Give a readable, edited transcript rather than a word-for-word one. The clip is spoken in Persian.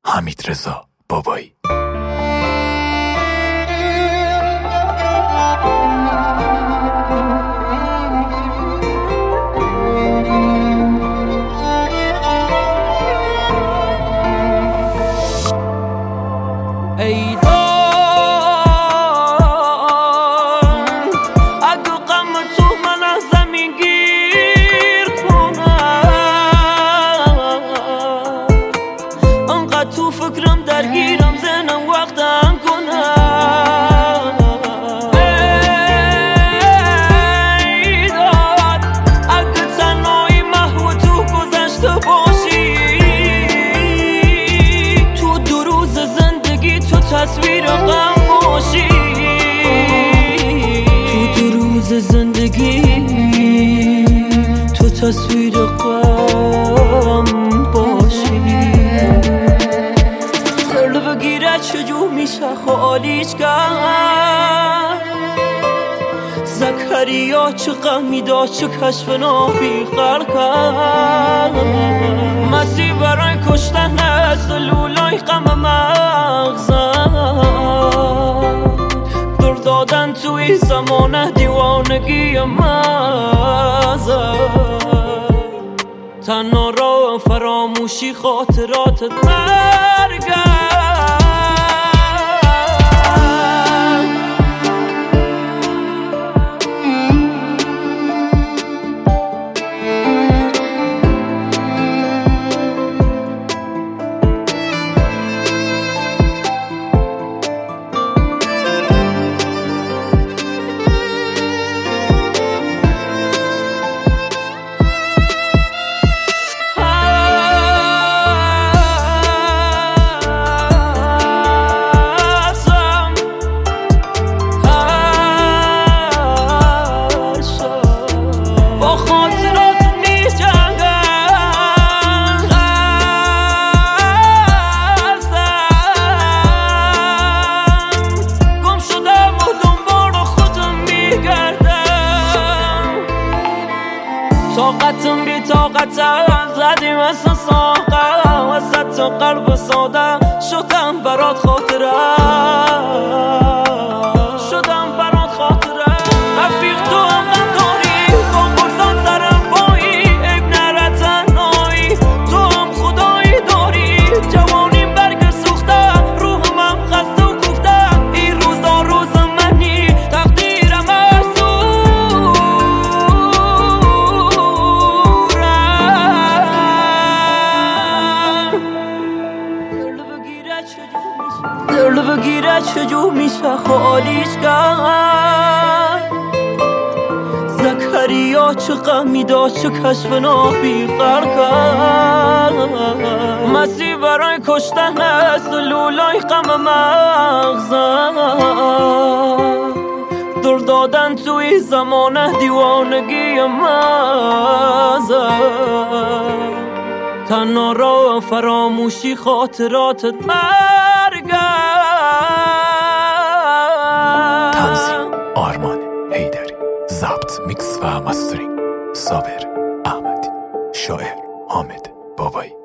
حمیدرضا بابایی. ای تو فکرم درگیرم زنم وقتم کنم ای داد اگه تنهایی محو تو گذشته باشی تو دو روز زندگی تو تصویر غم باشی تو دو روز زندگی تو تصویر غم باشی بگیره چجور میشه خالیش کرد زکریا چه غمی داشت چه کشف نابی خلق کرد مسیح برای کشتن است لولای غم مغزم در دادن توی زمان دیوانگی مزم تنها را فراموشی خاطراتت مرگم طاقتم بی طاقتم زدیم اصلا ساقم وسط تو قلب ساده شدم برات خاطرم شدم برات خاطرم رفیق تو هم غم داری با پرسان سرم بایی عیب نره تنهایی تو هم خدایی داری جوانیم برگ سوخته روحم هم خسته و کوفته این روزا روز منی تقدیرم دل بگیره چجور میشه خالیش کرد زکریا چه غمی داشت چه کشف نابی خلق کرد مسیح برای کشتن است لولای غم مغزم در دادن توی زمان دیوانگی مزم تنها را فراموشی خاطراتت مرگم. تنظیم آرمان حیدری، ضبط میکس و مسترینگ صابر احمدی، شاعر حامد بابایی.